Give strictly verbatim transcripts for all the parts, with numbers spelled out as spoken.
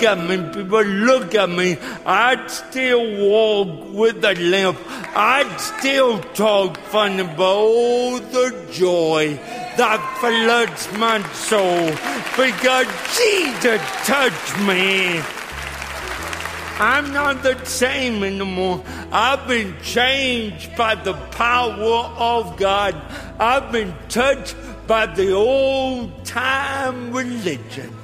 look at me, people look at me. I'd still walk with a limp. I'd still talk funny, but oh, the joy that floods my soul because Jesus touched me. I'm not the same anymore. I've been changed by the power of God. I've been touched by the old-time religion.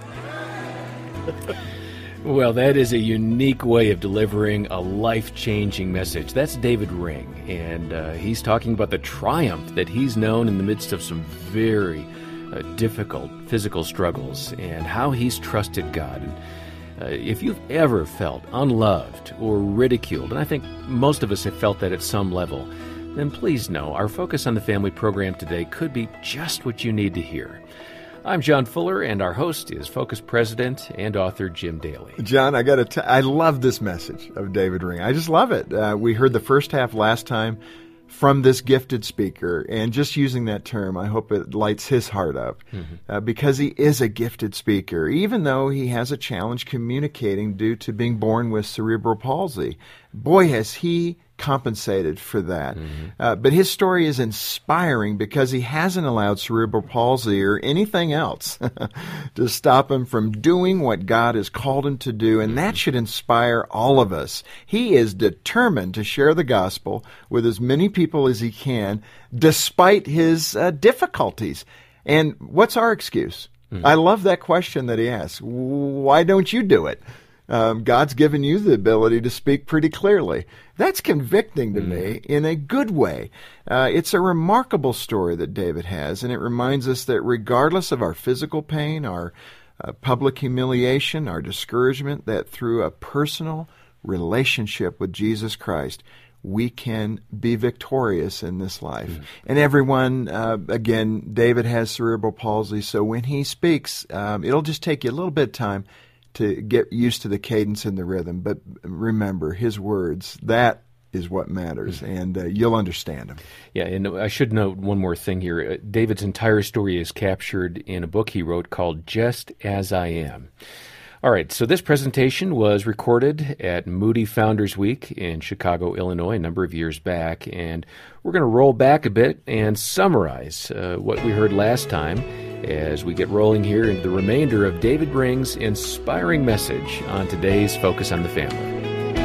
Well, that is a unique way of delivering a life-changing message. That's David Ring, and uh, he's talking about the triumph that he's known in the midst of some very uh, difficult physical struggles and how he's trusted God. And, uh, if you've ever felt unloved or ridiculed, and I think most of us have felt that at some level, then please know our Focus on the Family program today could be just what you need to hear. I'm John Fuller, and our host is Focus President and author Jim Daly. John, I got to t- I love this message of David Ring. I just love it. Uh, we heard the first half last time from this gifted speaker, and just using that term, I hope it lights his heart up, mm-hmm. uh, because he is a gifted speaker, even though he has a challenge communicating due to being born with cerebral palsy. Boy, has he compensated for that. Mm-hmm. Uh, but his story is inspiring because he hasn't allowed cerebral palsy or anything else to stop him from doing what God has called him to do, and that should inspire all of us. He is determined to share the gospel with as many people as he can, despite his uh, difficulties. And what's our excuse? Mm-hmm. I love that question that he asks. Why don't you do it? Um, God's given you the ability to speak pretty clearly. That's convicting to mm. me in a good way. Uh, it's a remarkable story that David has, and it reminds us that regardless of our physical pain, our uh, public humiliation, our discouragement, that through a personal relationship with Jesus Christ, we can be victorious in this life. Mm. And everyone, uh, again, David has cerebral palsy, so when he speaks, um, it'll just take you a little bit of time to get used to the cadence and the rhythm. But remember, his words, that is what matters, mm-hmm. and uh, you'll understand him. Yeah, and I should note one more thing here. Uh, David's entire story is captured in a book he wrote called Just As I Am. All right, so this presentation was recorded at Moody Founders Week in Chicago, Illinois, a number of years back, and we're going to roll back a bit and summarize uh, what we heard last time as we get rolling here into the remainder of David Ring's inspiring message on today's Focus on the Family.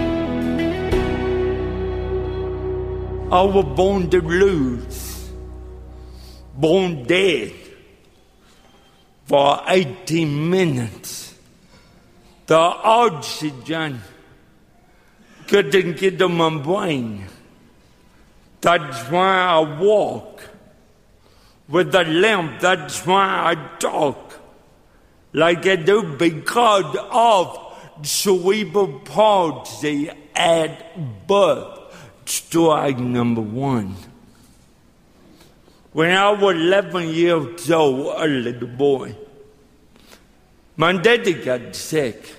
I was born to lose, born dead for eighteen minutes. The oxygen couldn't get to my brain. That's why I walk with a limp. That's why I talk like I do, because of cerebral palsy at birth. Strike number one. When I was eleven years old, a little boy, my daddy got sick.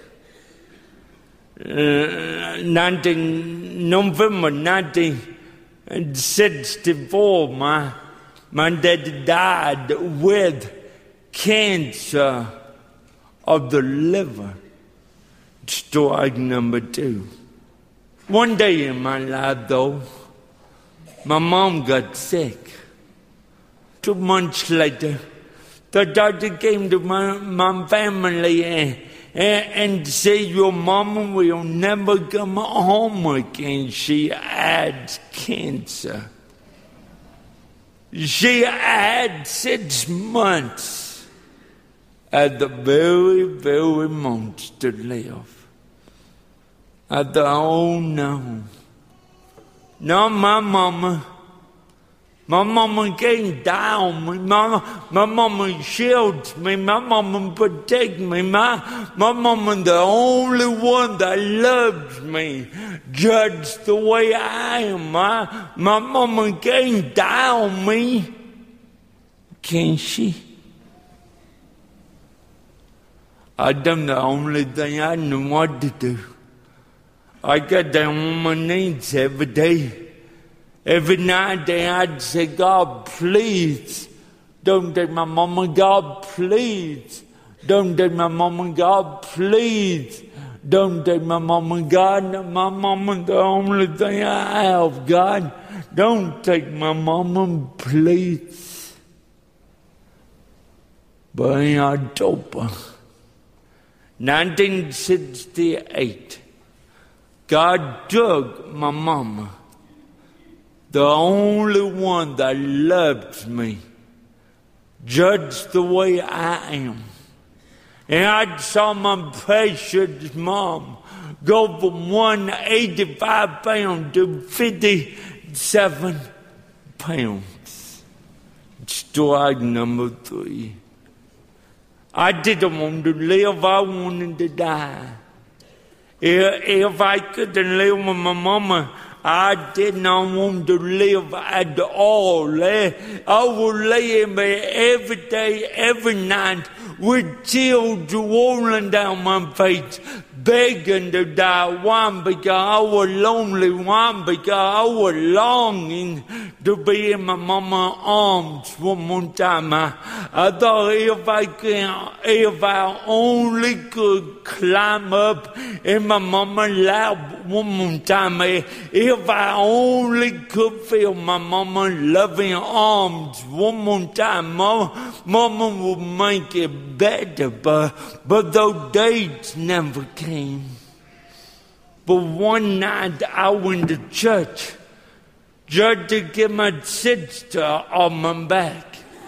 Uh, nineteen, November nineteen sixty-four, my, my daddy died with cancer of the liver. Strike number two. One day in my life, though, my mom got sick. Two months later, the doctor came to my, my family and, and, and said, your mama will never come home again. She had cancer. She had six months at the very, very most to live. I thought, oh no, not my mama. My mama can't die on me. My, my mama shields me. My mama protects me. My, my mama the only one that loves me just the way I am. My, my mama can't die on me. Can she? I done the only thing I knew what to do. I got down on my knees every day. Every night I'd say, God, please, don't take my mama. God, please, Don't take my mama, God, please. Don't take my mama, God. My mama's the only thing I have, God. Don't take my mama, please. But in October nineteen sixty-eight, God took my mama, the only one that loves me, just the way I am. And I saw my precious mom go from one hundred eighty-five pounds to fifty-seven pounds. Strike number three. I didn't want to live, I wanted to die. If, if I couldn't live with my mama, I did not want to live at all. I would lay in bed every day, every night, with tears rolling down my face, begging to die. One, because I was lonely. One, because I was longing to be in my mama's arms one more time. I, I thought if I could, if I only could climb up in my mama's lap one more time, if I only could feel my mama's loving arms one more time, mama, mama would make it better. But, but those days never came. But one night I went to church just to get my sister on my back.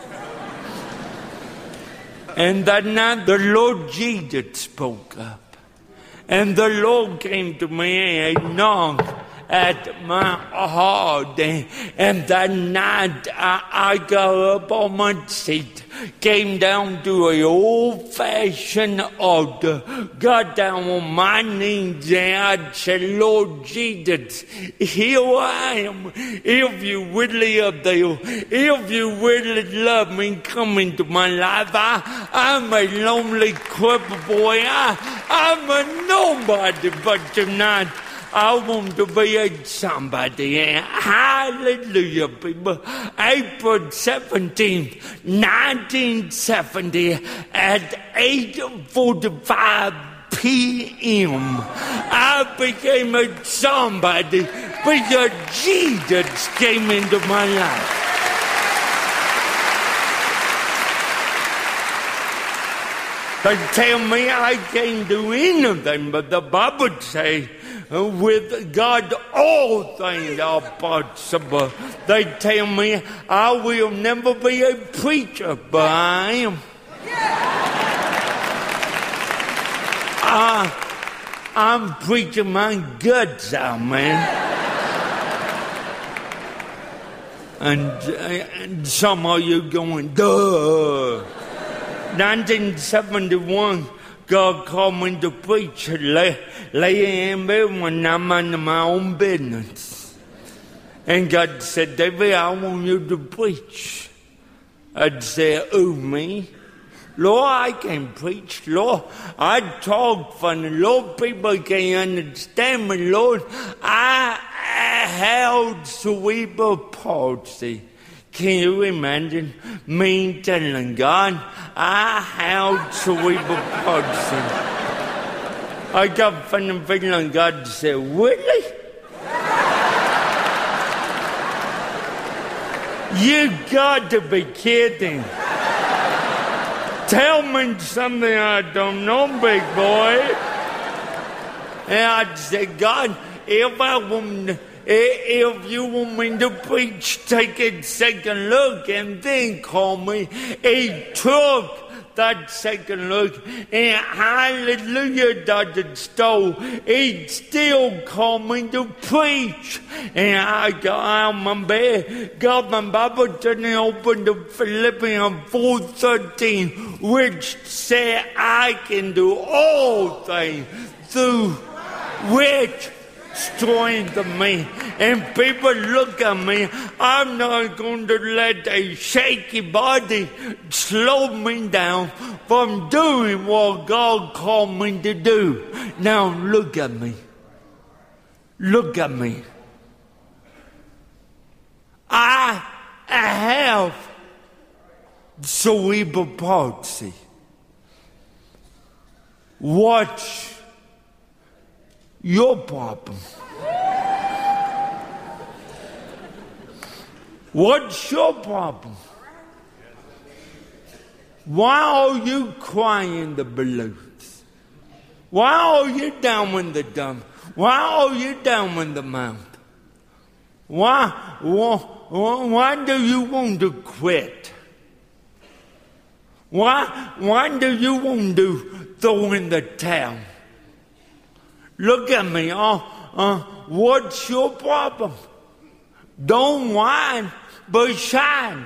And that night the Lord Jesus spoke up. And the Lord came to me and knocked at my heart. And that night I, I got up on my seat, came down to an old-fashioned altar, got down on my knees, and I said, Lord Jesus, here I am. If you really are there, if you really love me, come into my life. I, I'm a lonely crippled boy. I, I'm a nobody, but tonight I want to be a somebody. Hallelujah, people. April seventeenth, nineteen seventy, at eight forty-five p.m., I became a somebody because Jesus came into my life. They tell me I can't do anything, but the Bible says, with God, all things are possible. They tell me I will never be a preacher, but I am. I, I'm preaching my guts out, man. And, and some of you going, duh. nineteen seventy-one, God called me to preach, lay, lay in bed when I'm under my own business. And God said, David, I want you to preach. I'd say, oh, me? Lord, I can preach, Lord. I talk funny, Lord. People can't understand me, Lord. I, I held cerebral palsy. Can you imagine me telling God I have cerebral palsy? I got funny feeling God said, really? You got to be kidding. Tell me something I don't know, big boy. And I said, God, if I want If you want me to preach, take a second look and then call me. He took that second look, and hallelujah, Doctor Stowe, he still called me to preach. And I got out of my bed, got my Bible, turned and opened to Philippians four thirteen, which said, I can do all things through which strengthen me. And people look at me, I'm not going to let a shaky body slow me down from doing what God called me to do. Now look at me. Look at me. I have cerebral palsy. What's your problem? What's your problem? Why are you crying the blues? Why are you down in the dump? Why are you down in the mouth? Why, why, why do you want to quit? Why, why do you want to throw in the towel? Look at me. Uh, uh, what's your problem? Don't whine, but shine.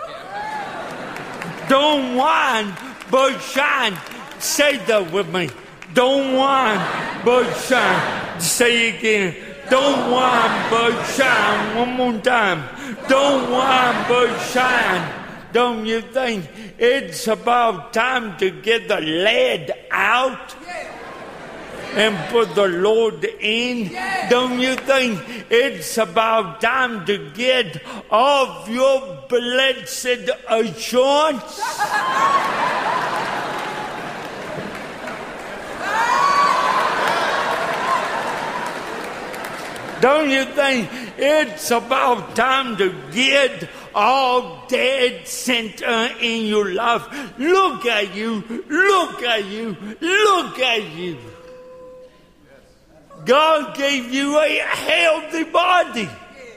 Don't whine, but shine. Say that with me. Don't whine, but shine. Say it again. Don't whine, but shine. One more time. Don't whine, but shine. Don't you think it's about time to get the lead out and put the Lord in? Don't you think it's about time to get off your blessed assurance? Don't you think it's about time to get all dead center in your life? Look at you, look at you, look at you. God gave you a healthy body.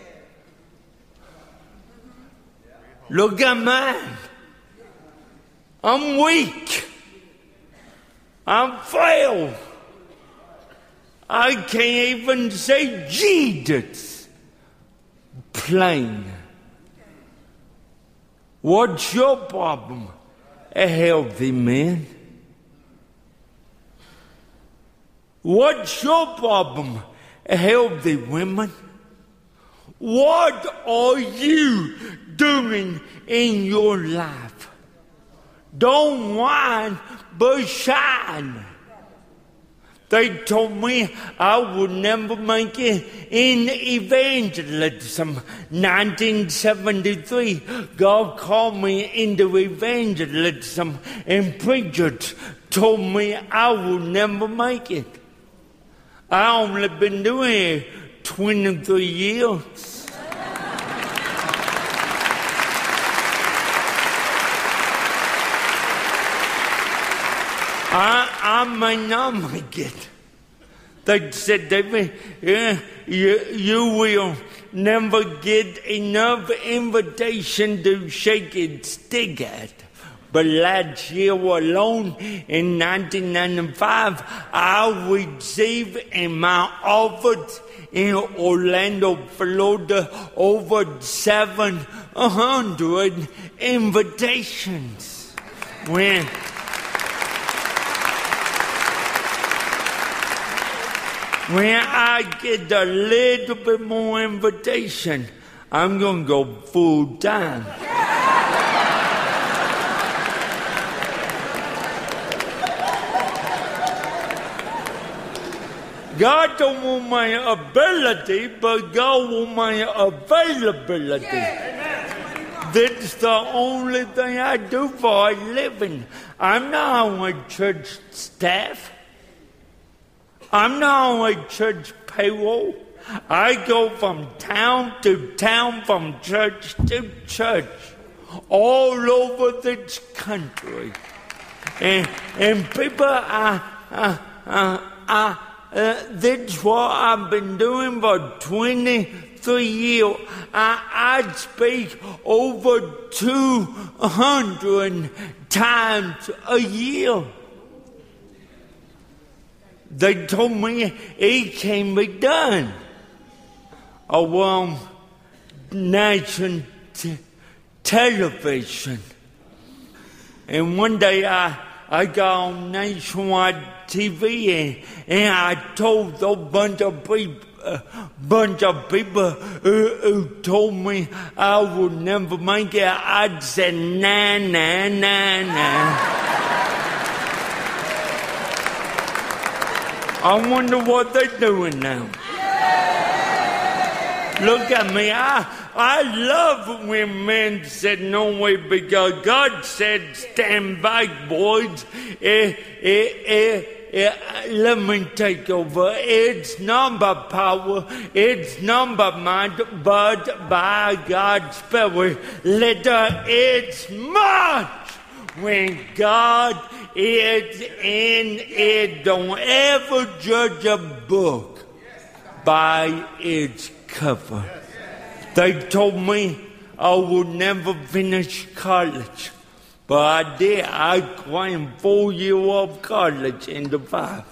Look at mine. I'm weak. I'm frail. I can't even say Jesus plain. What's your problem? A healthy man. What's your problem? A healthy woman. What are you doing in your life? Don't whine, but shine. They told me I would never make it in evangelism. nineteen seventy-three, God called me into evangelism, and preachers told me I would never make it. I only been doing it twenty-three years. I, I may not make it. They said, David, yeah, you, you will never get enough invitation to shake and stick at. But last year alone, in nineteen ninety-five, I received in my office in Orlando, Florida, over seven hundred invitations. When When I get a little bit more invitation, I'm going to go full time. God don't want my ability, but God wants my availability. That's the only thing I do for a living. I'm not on a church staff. I'm not on a church payroll. I go from town to town, from church to church, all over this country. And, and people, I, I, I, I, uh, that's what I've been doing for twenty-three years. I, I speak over two hundred times a year. They told me it can be done. Oh, well, national t- television. And one day I, I got on nationwide T V and, and I told a bunch of people, a bunch of people who, who told me I would never make it. I said, nah, nah, nah, nah. I wonder what they're doing now. Look at me. I I love when men said no way, because God said, stand back, boys. Eh, eh, eh, it, let me take over. It's not by power, it's not by might, but by God's Spirit. Later, it's much when God is in it. Don't ever judge a book by its cover. They told me I would never finish college, but I did. I crammed four years of college into five.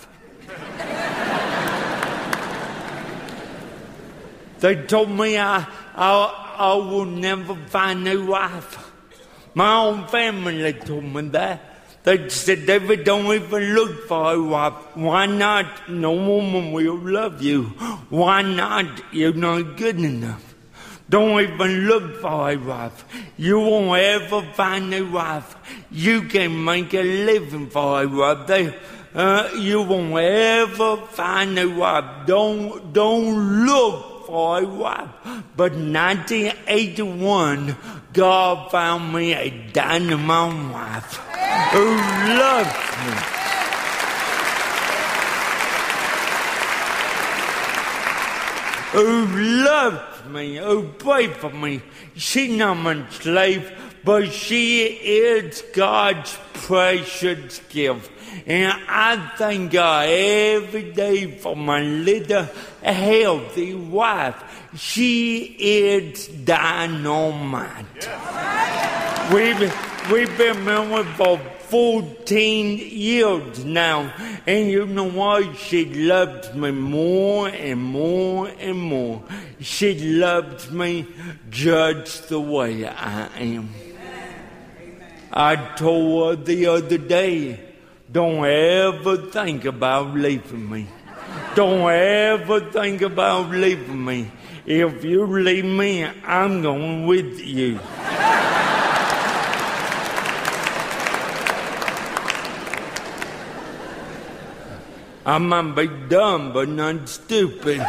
They told me I, I, I would never find a wife. My own family told me that. They said, David, don't even look for a wife. Why not? No woman will love you. Why not? You're not good enough. Don't even look for a wife. You won't ever find a wife. You can make a living for a wife. They, uh, you won't ever find a wife. Don't, don't look for a wife. But nineteen eighty-one, God found me a dynamite wife who loves me. Who loves me, who prayed for me. She's not my slave, but she is God's precious gift. And I thank God every day for my little healthy wife. She is dynamite. We've, we've been married for fourteen years now, and you know what? She loves me more and more and more. She loves me just the way I am. I told her the other day, don't ever think about leaving me. Don't ever think about leaving me. If you leave me, I'm going with you. I might be dumb, but not stupid.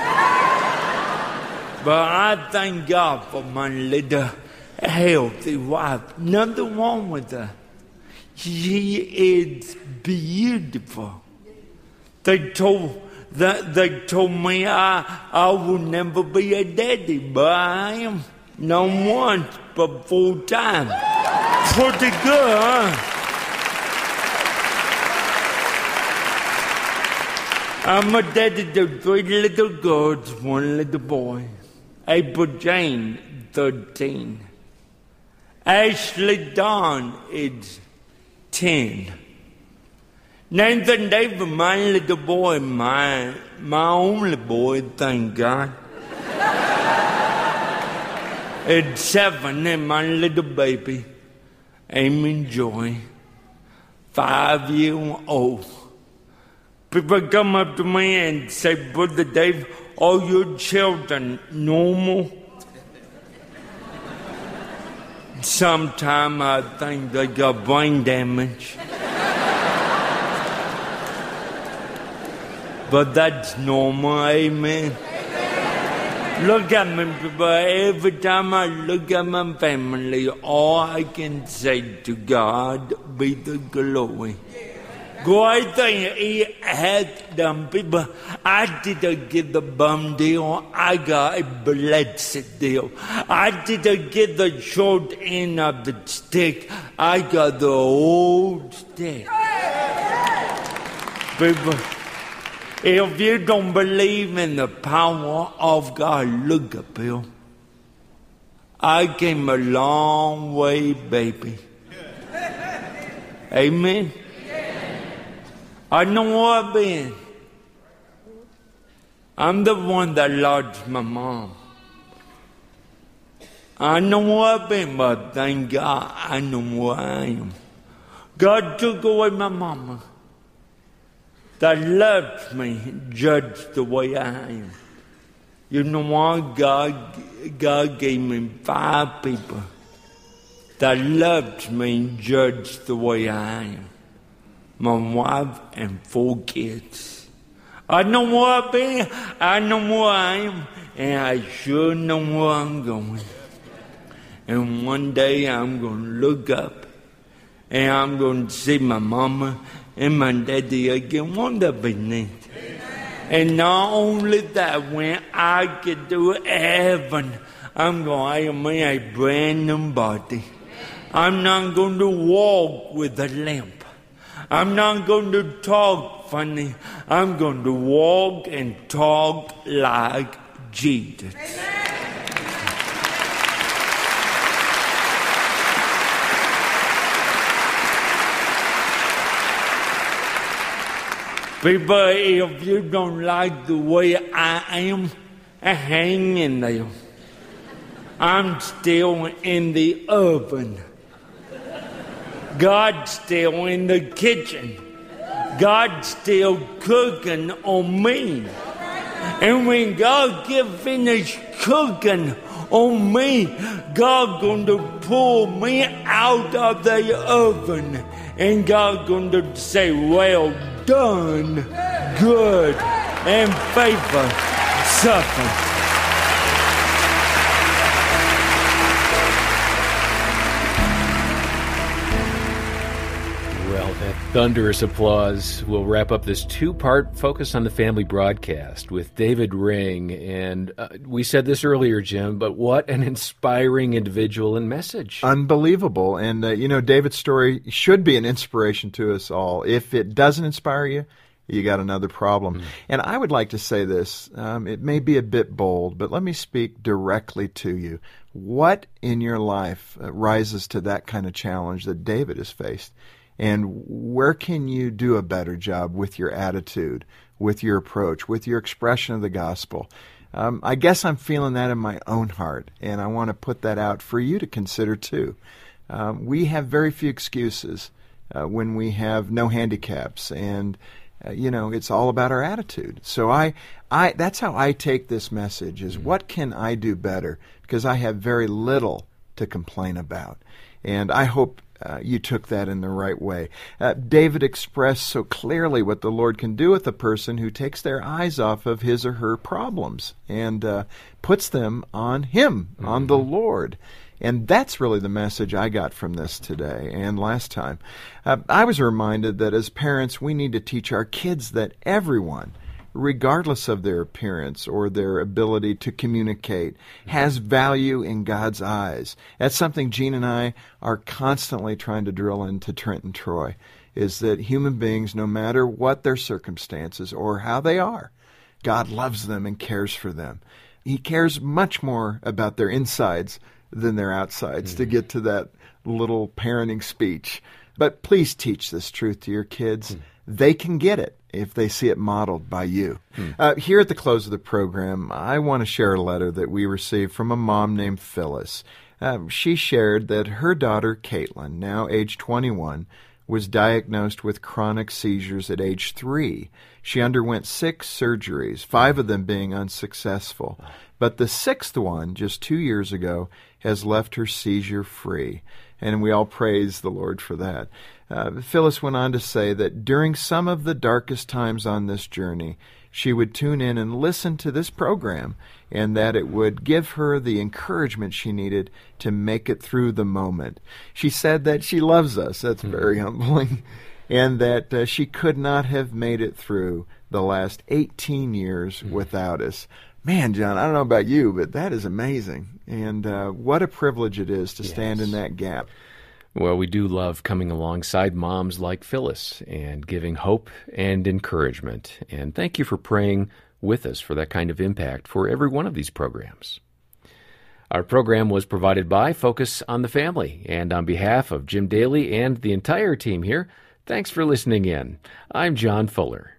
But I thank God for my little healthy wife. Nothing wrong with her. She is beautiful. They told that they told me I I will never be a daddy, but I am. Not once, but full time. Pretty good, huh? I'm a daddy to three little girls, one little boy. April Jane, thirteen. Ashley Dawn is ten. Nathan David, my little boy, my, my only boy, thank God. It's seven, and my little baby, Amy Joy, five years old. People come up to me and say, Brother Dave, are your children normal? Sometimes I think they got brain damage. But that's normal, amen. Look at me, people. Every time I look at my family, all I can say to God be the glory. Great thing he had done, people. I didn't get the bum deal. I got a blessed deal. I didn't get the short end of the stick. I got the old stick. People, if you don't believe in the power of God, look up here. I came a long way, baby. Amen. I know where I've been. I'm the one that lost my mom. I know where I've been, but thank God I know where I am. God took away my mama that loved me just the way I am. You know what? God, God gave me five people that loved me just the way I am. My wife and four kids. I know where I've been, I know where I am, and I sure know where I'm going. And one day I'm going to look up and I'm going to see my mama and my daddy again one day beneath. And not only that, when I get to heaven, I'm going to have me a brand new body. I'm not going to walk with a limp. I'm not going to talk funny. I'm going to walk and talk like Jesus. People, if you don't like the way I am, hang in there. I'm still in the oven. God's still in the kitchen. God's still cooking on me. And when God get finished cooking on me, God going to pull me out of the oven. And God going to say, well done, good and faithful servant. Thunderous applause. We'll wrap up this two-part Focus on the Family broadcast with David Ring. And uh, we said this earlier, Jim, but what an inspiring individual and message. Unbelievable. And, uh, you know, David's story should be an inspiration to us all. If it doesn't inspire you, you got another problem. Mm. And I would like to say this. Um, it may be a bit bold, but let me speak directly to you. What in your life uh, rises to that kind of challenge that David has faced? And where can you do a better job with your attitude, with your approach, with your expression of the gospel? Um, I guess I'm feeling that in my own heart, and I want to put that out for you to consider too. Um, we have very few excuses uh, when we have no handicaps, and uh, you know, it's all about our attitude. So I, I, that's how I take this message: is what can I do better? Because I have very little to complain about, and I hope Uh, you took that in the right way. Uh, David expressed so clearly what the Lord can do with a person who takes their eyes off of his or her problems and uh, puts them on Him, mm-hmm. on the Lord. And that's really the message I got from this today and last time. Uh, I was reminded that as parents, we need to teach our kids that everyone, regardless of their appearance or their ability to communicate, has value in God's eyes. That's something Gene and I are constantly trying to drill into Trent and Troy, is that human beings, no matter what their circumstances or how they are, God loves them and cares for them. He cares much more about their insides than their outsides, mm-hmm. to get to that little parenting speech. But please teach this truth to your kids. Mm-hmm. They can get it if they see it modeled by you. Hmm. Uh, here at the close of the program, I want to share a letter that we received from a mom named Phyllis. Uh, she shared that her daughter, Caitlin, now age twenty-one, was diagnosed with chronic seizures at age three. She underwent six surgeries, five of them being unsuccessful. But the sixth one, just two years ago, has left her seizure-free. And we all praise the Lord for that. Uh, Phyllis went on to say that during some of the darkest times on this journey, she would tune in and listen to this program, and that it would give her the encouragement she needed to make it through the moment. She said that she loves us. That's mm-hmm. very humbling. And that uh, she could not have made it through the last eighteen years mm-hmm. without us. Man, John, I don't know about you, but that is amazing. And uh, what a privilege it is to yes. stand in that gap. Well, we do love coming alongside moms like Phyllis and giving hope and encouragement. And thank you for praying with us for that kind of impact for every one of these programs. Our program was provided by Focus on the Family. And on behalf of Jim Daly and the entire team here, thanks for listening in. I'm John Fuller.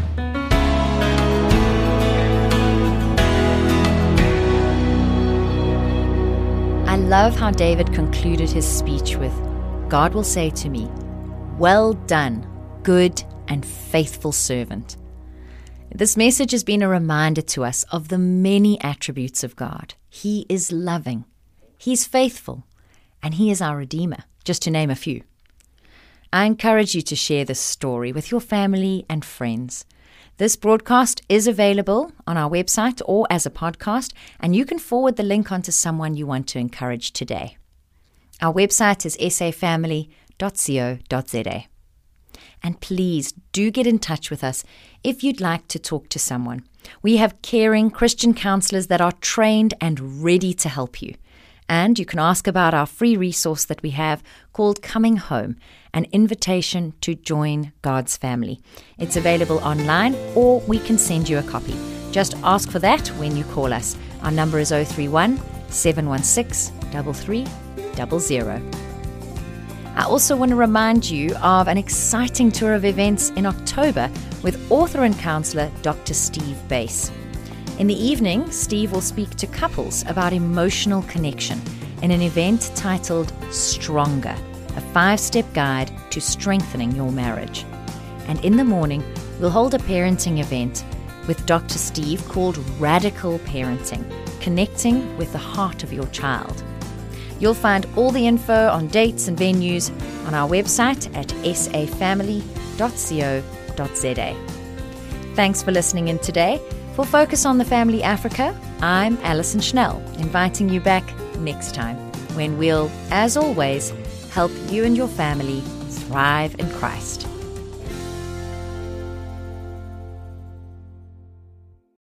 I love how David concluded his speech with, God will say to me, well done, good and faithful servant. This message has been a reminder to us of the many attributes of God. He is loving, He's faithful, and He is our Redeemer, just to name a few. I encourage you to share this story with your family and friends. This broadcast is available on our website or as a podcast, and you can forward the link on to someone you want to encourage today. Our website is s a family dot co dot za. And please do get in touch with us if you'd like to talk to someone. We have caring Christian counselors that are trained and ready to help you. And you can ask about our free resource that we have called Coming Home, an invitation to join God's family. It's available online, or we can send you a copy. Just ask for that when you call us. Our number is zero three one, seven one six, three three zero zero. I also want to remind you of an exciting tour of events in October with author and counselor Doctor Steve Bass. In the evening, Steve will speak to couples about emotional connection in an event titled Stronger, a five-step guide to strengthening your marriage. And in the morning, we'll hold a parenting event with Doctor Steve called Radical Parenting, connecting with the heart of your child. You'll find all the info on dates and venues on our website at s a family dot co dot za. Thanks for listening in today. For Focus on the Family Africa, I'm Alison Schnell, inviting you back next time when we'll, as always, help you and your family thrive in Christ.